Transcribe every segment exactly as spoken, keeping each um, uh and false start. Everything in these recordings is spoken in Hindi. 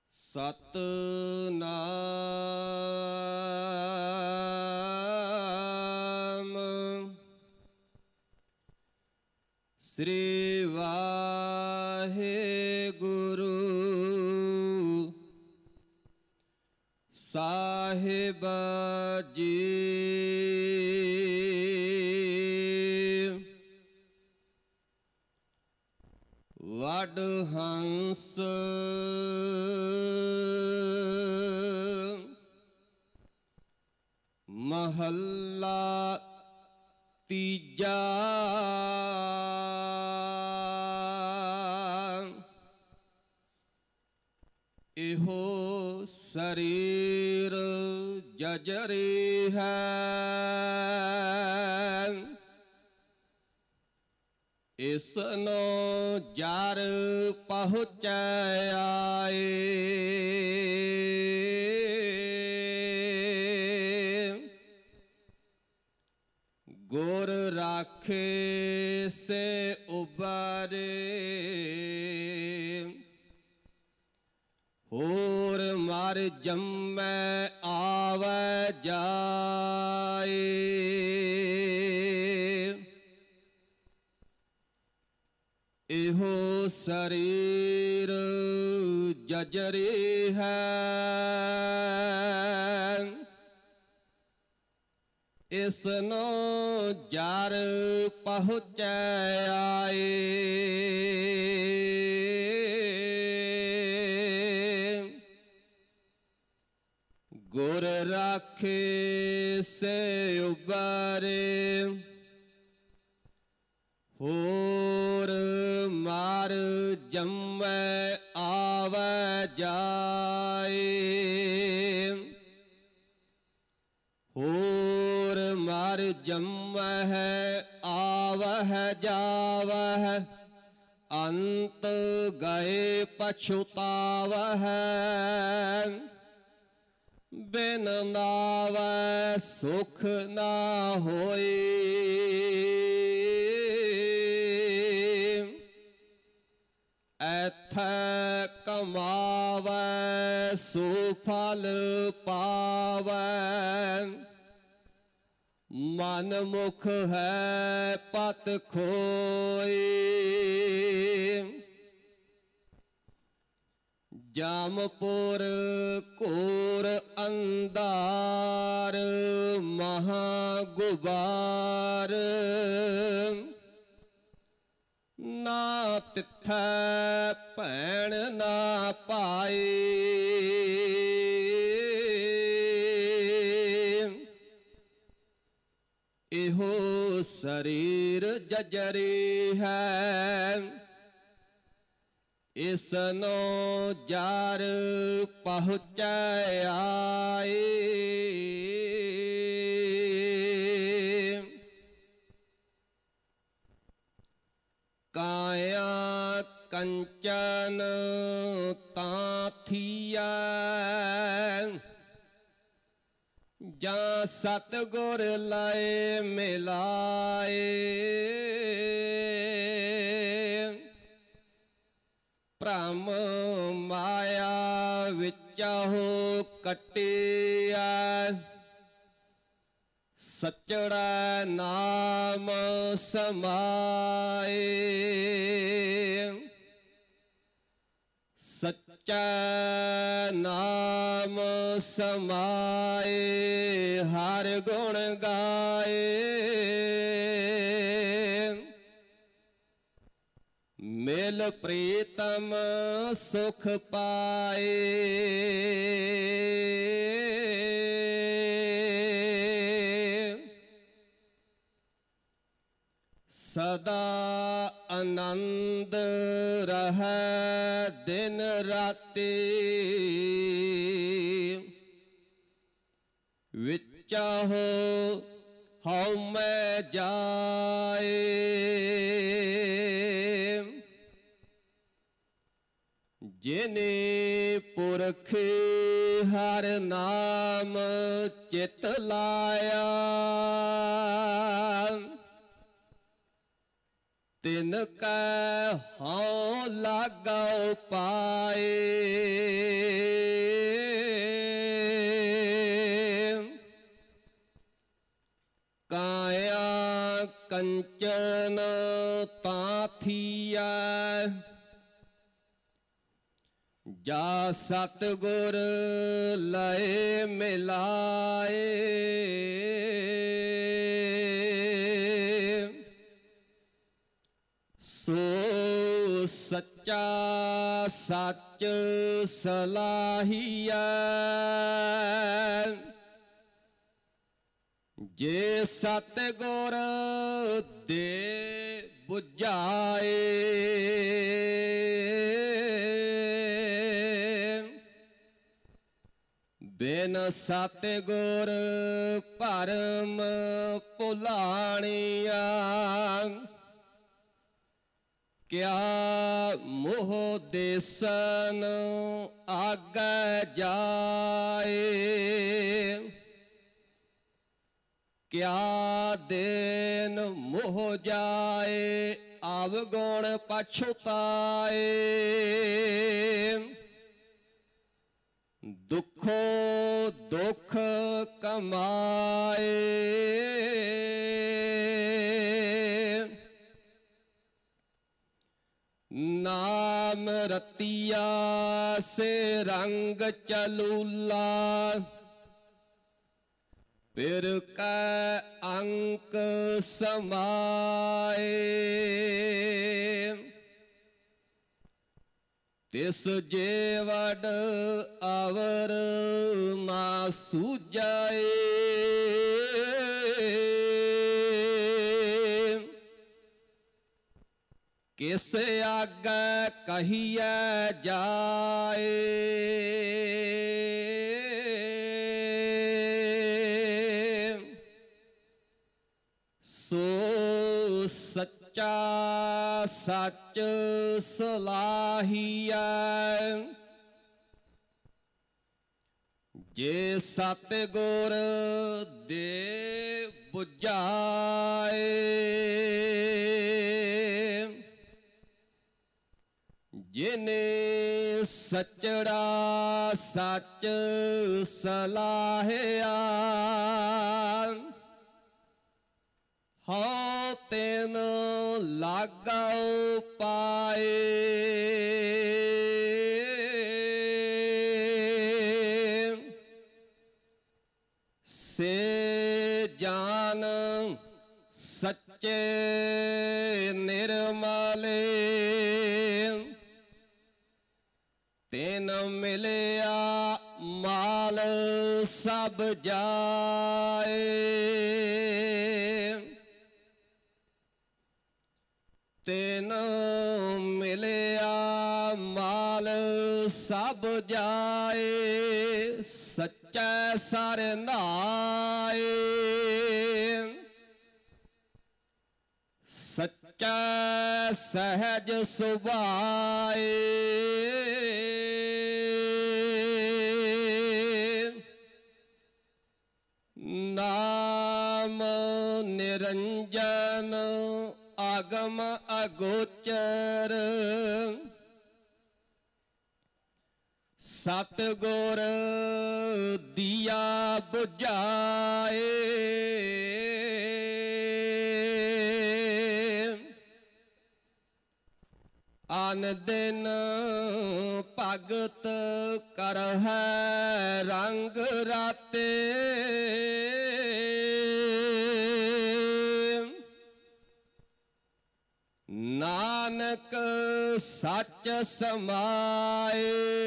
सतनाम श्री वाहेगुरु साहिब जी। वडहंस महला तीजा। इहो शरीर जजरी है, इसनो जार पहुँचाए। गुर राखे से उबारे, होर मार जम्मै आवे जाए। इहो शरीर जजरी है, इसनो जार पहुँचाए। गुर राखे से उबारे, होर मार जम्मै आवे जाए। होर मार जम्मै आवह जावह, अंत गए पछुतावह। बिन नावै सुख ना होई, ऐथै कमावै सुफल पावै। मन मुख है पत खोई, जामपुर कोर अंधार महागुबार। ना तिथै भैण ना पाई, इहो शरीर जजरी है, इसनो जार पहुँचाए। काया कंचन ताथिया, जा सतगुर लाए मिलाए। भ्रम माया विचाहो कटिया, सचड़ा नाम समाए। सच्चा नाम समाए, हर गुण गाए। मिल प्रीतम सुख पाए, सदा आनंद रहे दिन राति। विचाहो हौ मैं जाए, जिने पुरख हर नाम चित लाया। तिनका हाँ लागौ पाए कंचन ताथिया जा सतगुर लय मिलाए सो सच्चा सच सलाहिया जे सतगुर दे बुझाए बिन सतगुर भरम भुलाणिया क्या मोह देसन आगे जाए क्या दिन मोह जाए अवगुण पछुताए दुखो दुख कमाए नाम रतिया से रंग चलूला फिर कै अंक समाए तिस जेवड अवर ना सूझाए किस आगे कहिए जाए सो सच्चा सच सलाहिया जे सतगुर दे बुझाए जिने सचड़ा सच सलाहिया हाँ तेन लागा पाए से जान सच्चे निर्मले तेन मिलया माल सब जाए तेन मिलया माल सब जाए सच्चा सर नाए सच्चा सहज सुभाए नाम निरंजन आगम अगोचर सतगुर दिया बुझाए आन दिन भगत कर है रंग राते नानक सच समाए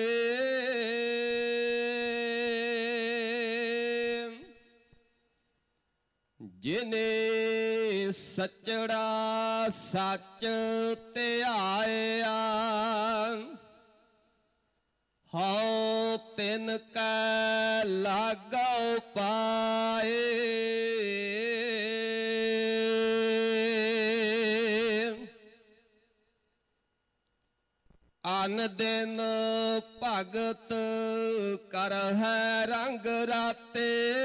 जिने सचड़ा सच ध्याया हाँ तिन कै लागो पाए आन दिन भगत कर है रंग राते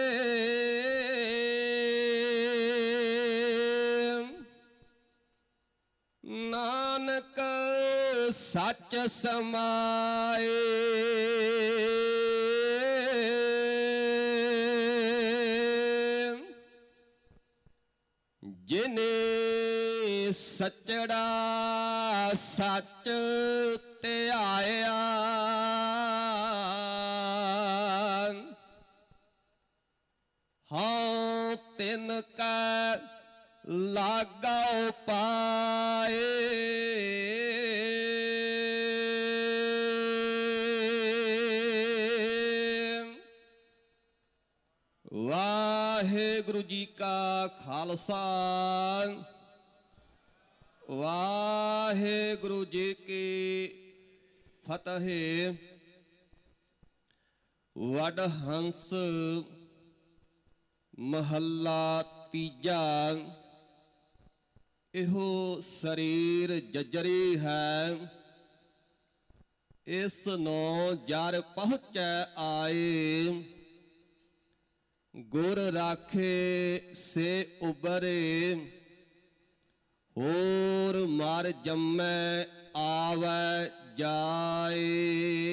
नानक सच समाए जिने सचड़ा सच ध्याया, हाँ तिनका लागा पाए। वाहेगुरु जी का खालसा, वाहेगुरु जी की फतेह। वडहंस महला तीजा। इहो शरीर जजरी है, इस नो जर पहुँचै आए। गुर राखे से उबरे, होर मर जम्मै आवे जाए।